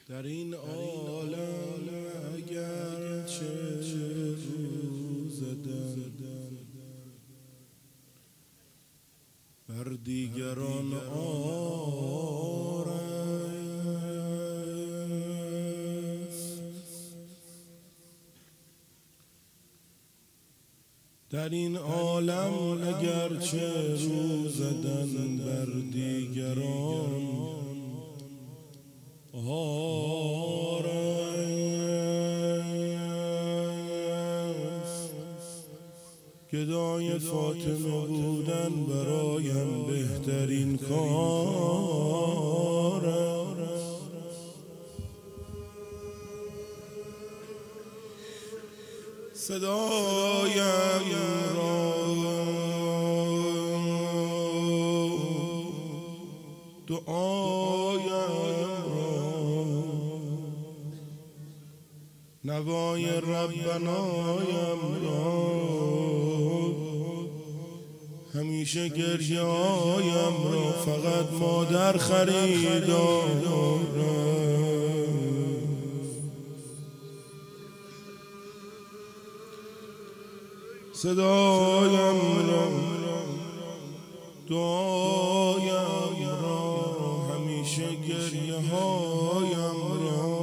در این عالم اگر چه روز دن بر دیگران آر است، در این عالم اگر چه روز دن بر دیگران آر است، گدای فاطمه بودن برایم بهترین کار است. صدایم را دعایم نوای ربنایم را همیشه گریه‌هایم را فقط مادر خریدار صدایم را دعایم را همیشه گریه‌هایم را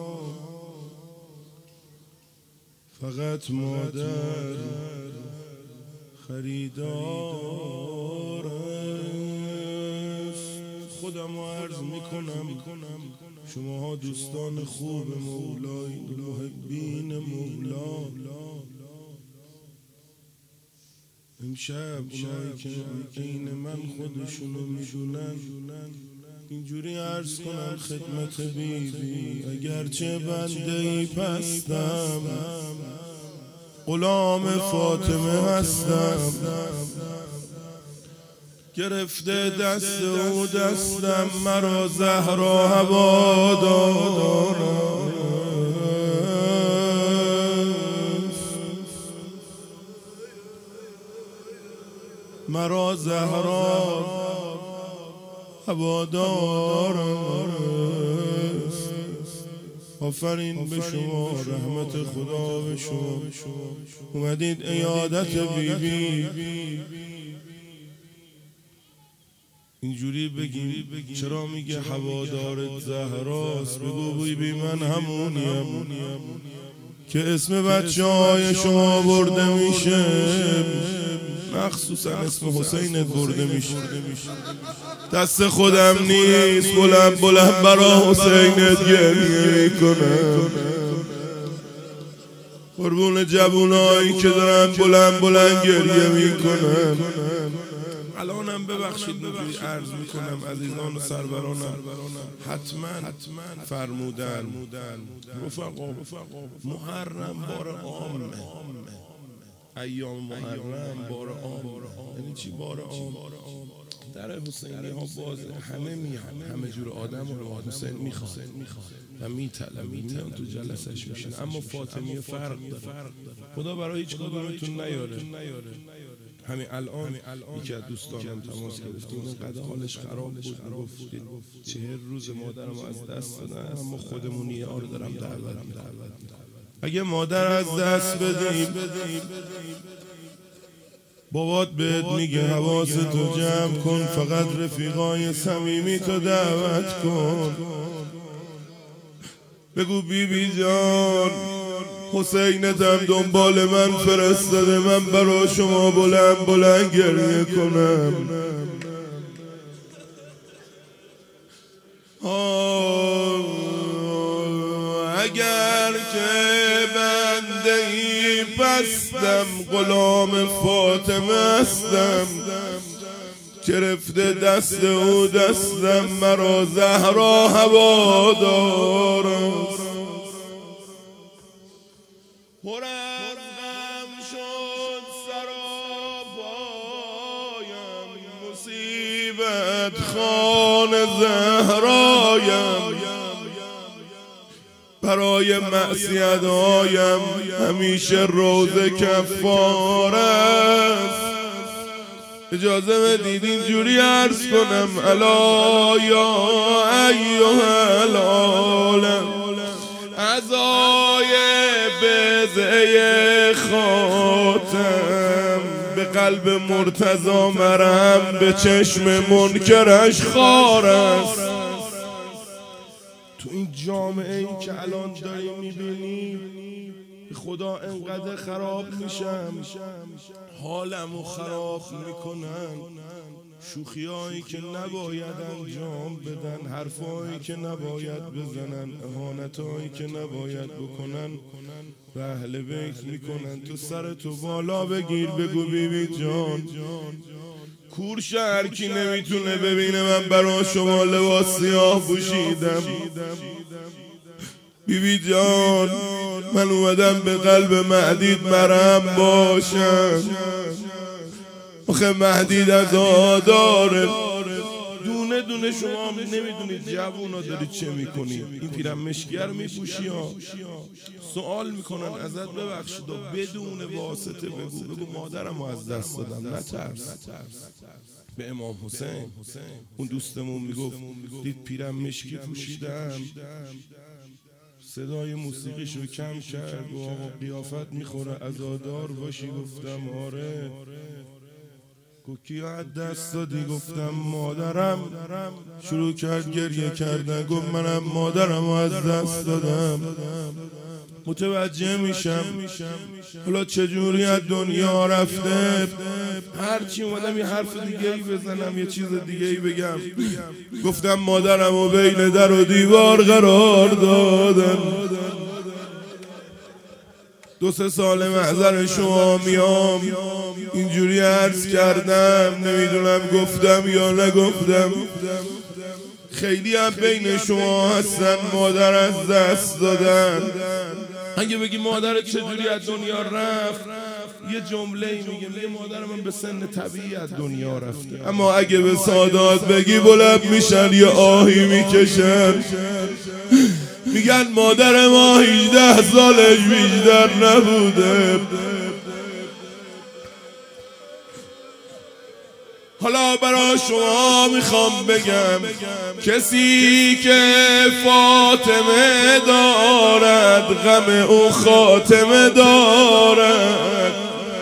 فقط مادر خریدار است. خودم رو عرض میکنم شماها دوستان خوب مولای محبین مولا، امشب اونایی که عین من خودشونو میدونن اینجوری عرض کنم خدمت بیبی اگرچه بنده ای پستم غلام فاطمه هستم، گرفته دست او دستم مرا زهرا هوادار مرا زهرا هوادار است. آفرین به شما، رحمت خدا به شما. اومدید عیادت بیبی اینجوری بگی چرا میگه هوادارت زهراست؟ بگو بیبی من همونیم که اسم بچه‌های شما برده میشه، مخصوصا اسم حسینت برده میشه. دست خودم نیست بلند بلند برا حسینت گریه میکنم، قربون جوونایی که دارن بلند بلند گریه میکنن. الانم ببخشید اینجوری عرض میکنم عزیزان و سرورانم، حتما فرمودن رفقا محرم بار عامه، ایام محرم بار عام. یعنی چی بار عام؟ در حسینی ها بازه، همه میان، همه جور آدم رو حسین میخواد و میطلبه، میان تو جلسش میشن. اما فاطمیه فرق داره، خدا برای هیچ کدومتون نیاره. همین الان یکی از دوستانم تماس گرفت، اون قدر حالش خراب بود، گفت 40 روز مادرم از دست دادن، اما خودمون یار دارم دعوت میکنم اگه مادر از دست بدیم بابات بهت میگه حواستو جمع کن، فقط رفیقای صمیمی تو دعوت کن. بگو بیبی جان حسینتم دنبال من فرستاده، من برا شما بلند بلند گریه کنم. اگر که بنده ای پستم غلام فاطمه هستم، گرفته دست او دستم مرا زهرا هوادار است. پر از غم شد سراپایم، مصیبت خوان زهرایم، برای معصیت‌هایم همیشه روزه کفاره است. اجازه بدید اینجوری عرض کنم الا یا ایها العالم قلب مرتضی مرهم به چشم منکرش خار است. تو این جامعه ای که الان داری میبینی خدا انقدر خراب میشم، حالمو خراب میکنن، شوخیایی که نباید انجام بدن، حرفایی که نباید بزنن، اهانتایی که نباید بکنن به اهل بیت میکنن. تو سرتو بالا بگیر بگو بیبی جان کور شهر کی نمیتونه ببینه من برای شما لباس سیاه پوشیدم. بیبی جان من اومدم به قلب مهدید مرهم باشم. آخه مهدید از داره. دونه دونه شما نمیدونید جوونا داری چه میکنی. این پیرم مشکیر میپوشی ها. سوال میکنن ازت ببخشید و بدون واسطه بگو مادرمو از دست دادم نترس. به امام حسین اون دوستمون میگفت دید پیرم مشکی پوشیدم، صدای موسیقیشو کم کرد و آقا قیافت میخوره عزادار باشی. گفتم آره. گفت از دست دادی؟ گفتم مادرم. شروع کرد گریه کردن. گفت منم مادرم از دست دادم. متوجه میشم حالا چجوری از دنیا رفته. هرچی اومدم یه حرف دیگه ای بزنم یه چیز دیگه ای بگم. گفتم مادرم و بین در و دیوار قرار دادن. 2-3 سال محضر شما میام اینجوری عرض کردم، نمیدونم گفتم یا نگفتم. خیلی هم بین شما هستن مادر از دست دادن. اگه بگی مادر چجوری از دنیا رفت یه جمله میگه مادر من به سن طبیعی از دنیا رفته. اما اگه به سادات بگی بلند میشن یه آهی میکشن میگن مادر ما 18 سالش بیشتر نبوده. حالا برای شما میخوام بگم کسی که فاطمه دارد غم او خاتمه دارد.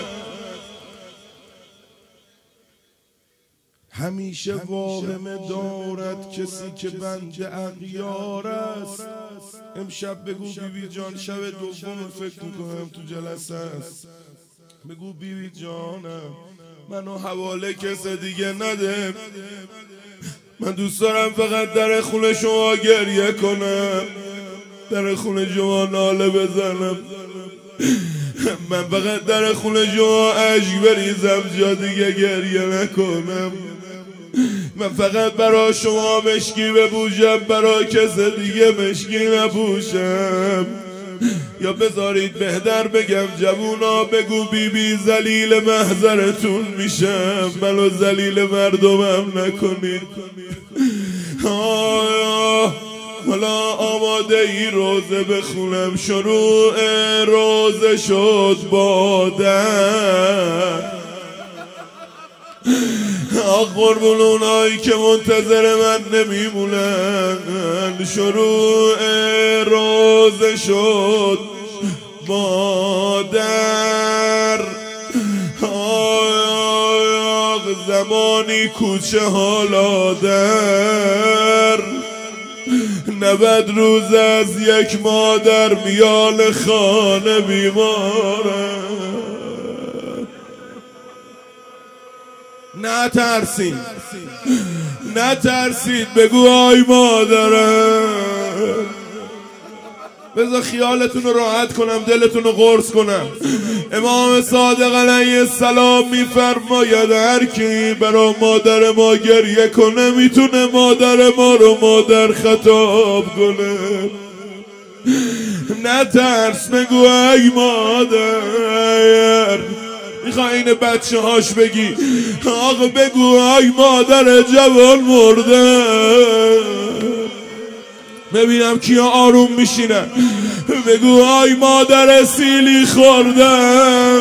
همیشه واهمه دارد کسی که بنده اغیار است. امشب بگو بیبی جان شب دوم فکر میکنم تو جلسه است. بگو بیبی جانم منو حواله کس دیگه نده. من دوست دارم فقط در خونه شما گریه کنم، در خونه شما ناله بزنم. من فقط در خونه شما اشک بریزم جا دیگه گریه نکنم. من فقط برای شما مشکی بپوشم برای کس دیگه مشکی نپوشم. یا بذارید بهتر بگم جوونا بگو بیبی ذلیل محضرتون میشم، منو ذلیل مردمم نکنید. حالا آماده ای روزه بخونم. شروع روزه شد بادن. قربون اونایی که منتظر من نمیمونن. شروع روزه شد مادر. زمانی کوچه حالا در 90 روز از یک مادر میال خانه بیمارم. نترسید بگو آی مادرم. بذار خیالتون رو راحت کنم دلتون رو قرص کنم. امام صادق علیه السلام میفرماید هر کی برای مادر ما گریه کنه میتونه مادر ما رو مادر خطاب کنه. نترس بگو ای مادر. میخوای این بچه هاش بگی آقا بگو ای مادر جوان مرده. ببینم کیا آروم میشینن. بگو ای مادر سیلی خوردن.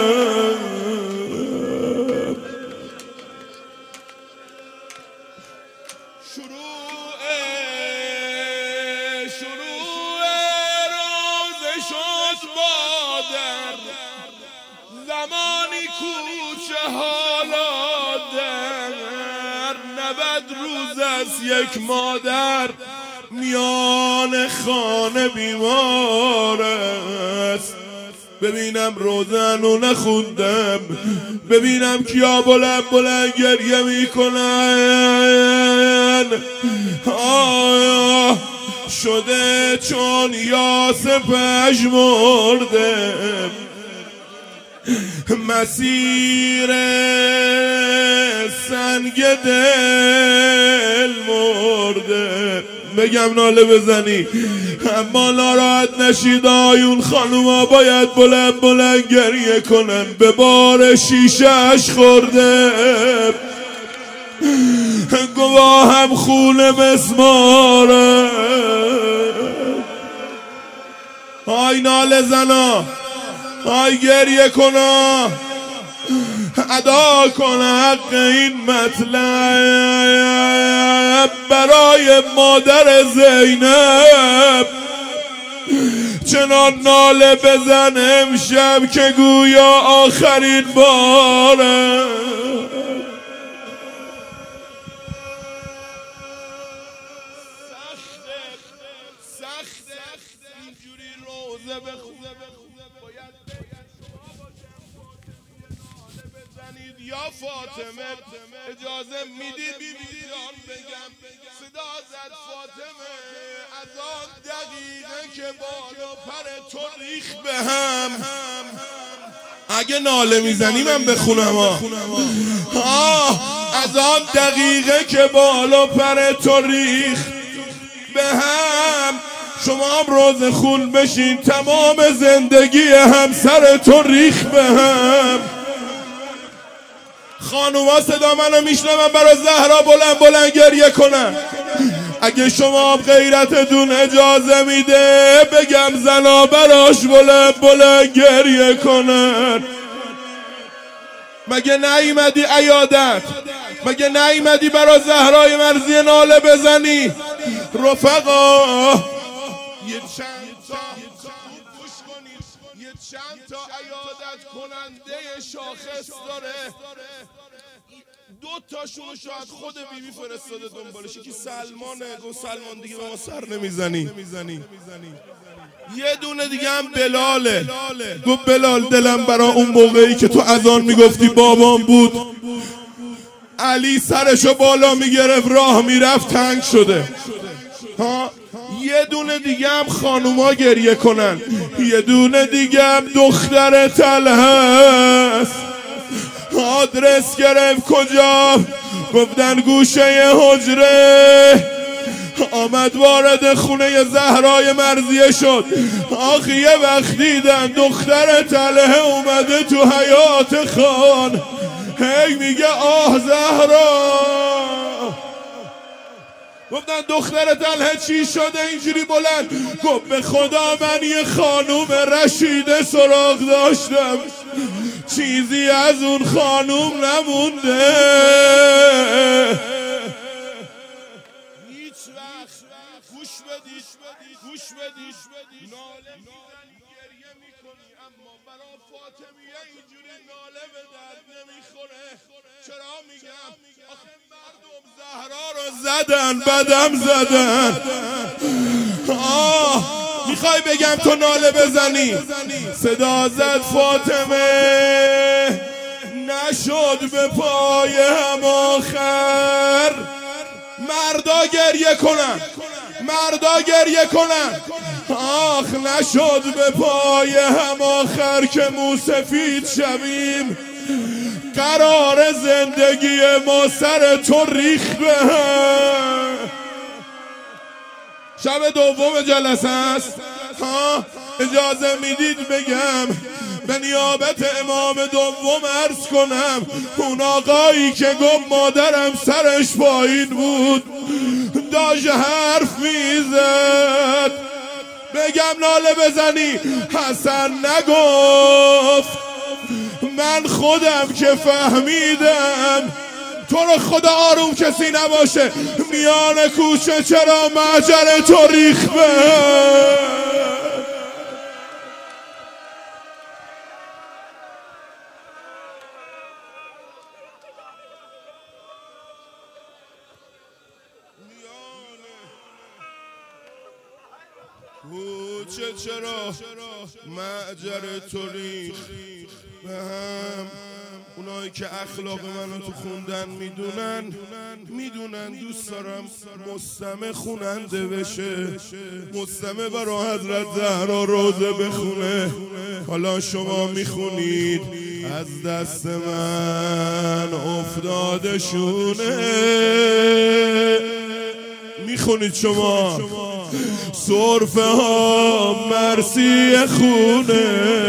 شروع روزه شد بادر. زمانی کوچه است یک مادر میان خانه بیمار است. ببینم روزن و نخوندم، ببینم کیا بلند بلند گریه میکنن. آه شده چون یاس پژمرده، مسیر سنگ دل مرده. بگم ناله بزنی اما ناراحت نشید، آیون خانوما باید بلند بلند گریه کنن، به بار شیشه‌اش خورده، گواهم خون مسماره. آی ناله زنا، آی گریه کنا، ادا کن حق این مطلب برای مادر زینب. چنان ناله بزن امشب که گویا آخرین باره. سخته اینجوری روزه بخونه، باید بزنید یا فاطمه. اجازه میدید بیان بگم صدا زد فاطمه، از آن دقیقه که بالا پر تو ریخ به هم. اگه ناله میزنی من بخونم. از آن دقیقه که بالا پر تو ریخ به هم، شما هم روز خون بشین، تمام زندگی همسر تو ریخ به هم. خانوما صدا منو میشنون، برای زهرا بلند بلند گریه کنن. اگه شما غیرتتون اجازه میده بگم زنا براش بلند بلند گریه کنن. مگه نیومدی عیادت؟ مگه نیومدی برای زهرای مرزی ناله بزنی؟ رفقا یه چند تا عیادت کننده شاخص داره، دو تاشون شاید خود بیبی فرستاده دنبالش. یکی سلمانه، گفت سلمان دیگه به ما سر نمیزنی. یه دونه دیگه هم بلاله، گفت بلال دلم برا اون موقعی که تو اذان میگفتی بابام بود، علی سرشو بالا میگرفت راه میرفت تنگ شده. یه دونه دیگه هم خانوما گریه کنن، یه دونه دیگه هم دختر طلحه است. آدرس گرفت کجا؟ گفتن گوشه حجره. آمد وارد خونه زهرای مرزیه شد. آخی یه وقت دیدن دختر طلحه اومده تو حیات خان، هی میگه آه زهرا. گفتن دختر طلحه چی شده اینجوری بلند؟ گفت به خدا من یه خانوم رشیده سراغ داشتم، چیزی از اون خانوم نمونده. هیچ وقت گوش بدید ناله میزنی گریه میکنی، اما برا فاطمیه اینجوری ناله به درد نمیخوره. چرا میگم؟ آخه مردم زهرا رو زدن، بدم زدن. میخوای بگم تو ناله بزنی؟ صدا زد فاطمه، نشد به پای هم آخر. مردا گریه کنن، مردا گریه کنن. آخ نشد به پای هم آخر که موسفید شویم، قرار زندگی ما سر تو ریخ به هم. شب دوم جلسه است. اجازه میدید بگم به نیابت امام دوم عرض کنم، اون آقایی که گفت مادرم سرش پایین بود داشت حرف میزد. بگم ناله بزنی؟ حسن نگفت، من خودم که فهمیدم. تو رو خدا آروم کسی نباشه میان کوچه، چرا مهجر تو ریخ به چرا معجر تاریخ به هم اونایی که اخلاق منو تو خوندن میدونن دوست دارم مستمع خوننده بشه، مستمع برا حضرت زهرا روزه بخونه. حالا شما میخونید از دست من افتاده شونه، میخونید شما سرفه ها مرسی خونه.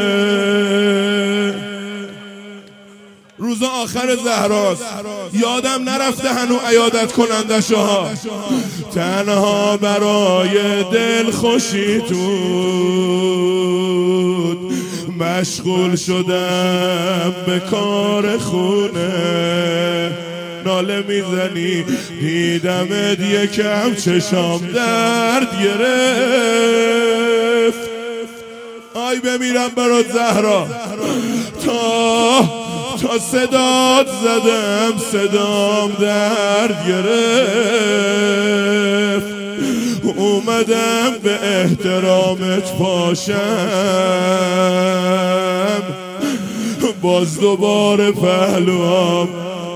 روز آخر زهراست، یادم نرفته هنو عیادت کنندش ها. تنها برای دل خوشی تو مشغول شدم به کار خونه. ناله میزنی دیدمت یکم چشام درد گرفت. آی بمیرم برات زهرا، تا صدات زدم صدام درد گرفت. اومدم به احترامت پاشم، باز دوباره پهلوام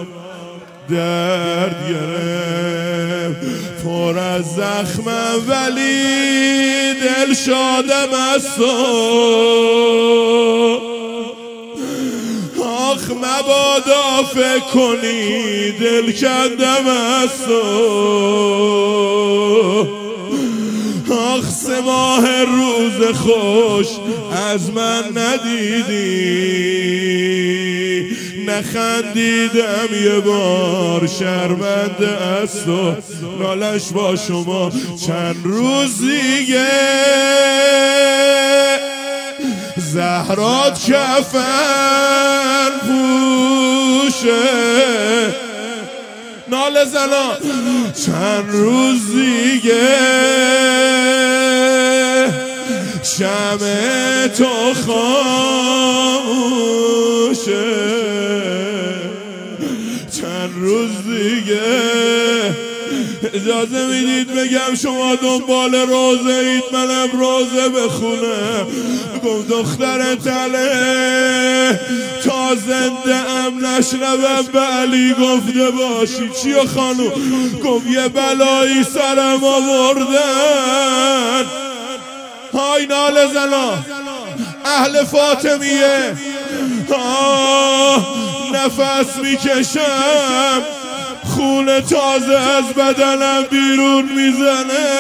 درد گرفت. پر از زخمم ولی دل شادم از تو. آخ مبادا فکر کنی دل کندم از تو. آخ 3 ماه روز خوش از من ندیدی، نخندیدم یه بار شرمنده از تو. نالش با شما چند روز دیگه زهرات کفن پوشه. ناله زنا چند روز دیگه شمع تو خاموشه. چند روز دیگه اجازه میدید بگم شما دنبال روزه اید، منم روزه بخونم. گفت دختر تله تا زنده ام نشنوم به علی گفته باشی. چیو خانو؟ گفت یه بلایی سرم آوردن. های ناله زنا اهل فاطمیه، نفس میکشم خون تازه از بدنم بیرون میزنه.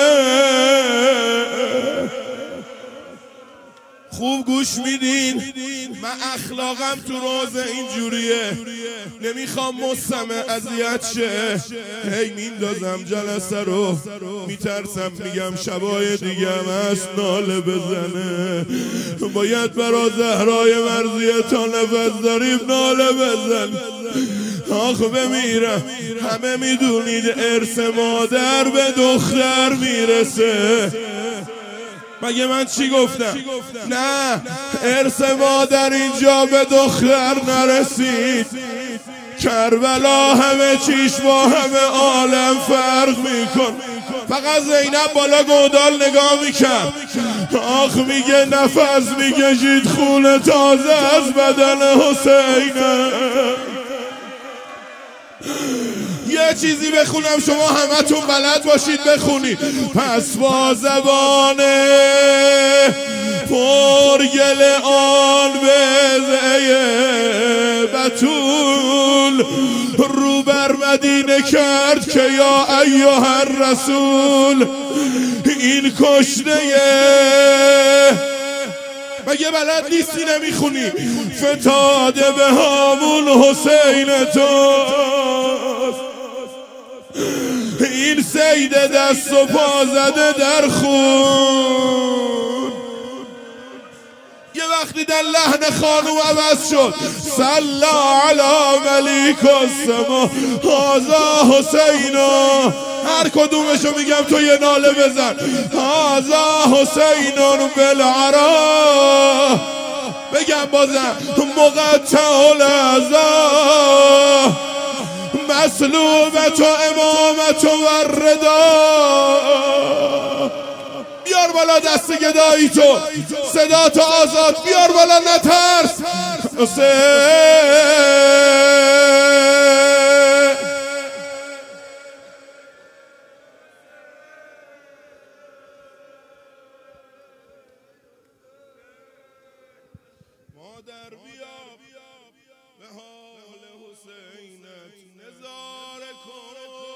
خوب گوش میدین، من اخلاقم تو روزه اینجوریه، نمیخوام مستمع اذیت شه. هی میندازم جلسه رو، میترسم میگم شبای دیگه هم هست ناله بزنه. باید برا زهرای مرضیه تا نفس داریم ناله بزن. آخ بمیرم. همه میدونید ارث مادر به دختر میرسه. مگه من چی گفتم؟ نه، ارث مادر اینجا به دختر نرسید. کربلا همه چیش با همه عالم فرق میکن. فقط زینب بالا گودال نگاه میکرد. آخ میگه نفس میکشید خون تازه از بدن حسینه. یه چیزی بخونم شما همتون بلد باشید بخونید. پس با زبان پرگل آن بزعه بطول رو بر مدینه کرد که یا ایها الرسول این کشته مگه بلد نیستی نمیخونی؟ فتاده به هامون حسین توست، این سید دست و پا زده در خون. یه وقتی در لحن خانوم عوض شد، صلا علی ملیک السما هازا حسینا. هر کدومشو میگم تو یه ناله بزن. هازا حسینون بالعرا. بگم بازم مقطع الاعضا مسلوبت و امامت و الردا. بیار بالا بالا دست گدایی تو، صدا تو آزاد بیار بالا نترس. مادر بیا به حال حسینت نظاره کن،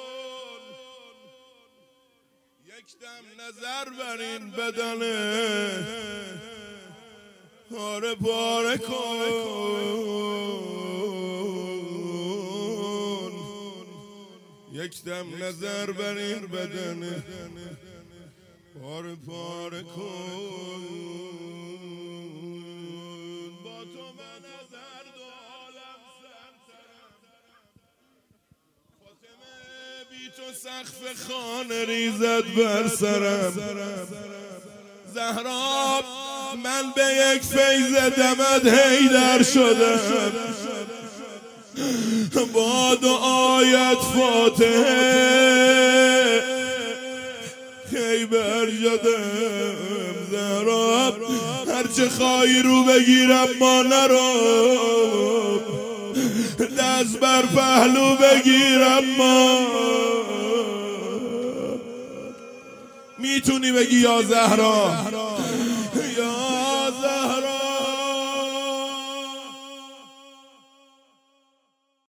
یک دم نظر بر این بدنه پاره پاره کن، یک دم نظر بر این بدنه پاره پاره کن. تو سقف خانه ریزد بر سرم، زهرا من به یک فیض دمت حیدر شدم، با دعایت فاتحه خیبر شدم. زهرا هرچه خواهی رو بگیرم ما نرو، دست بر پهلو بگیرم ما. میتونی بگی یا زهرا؟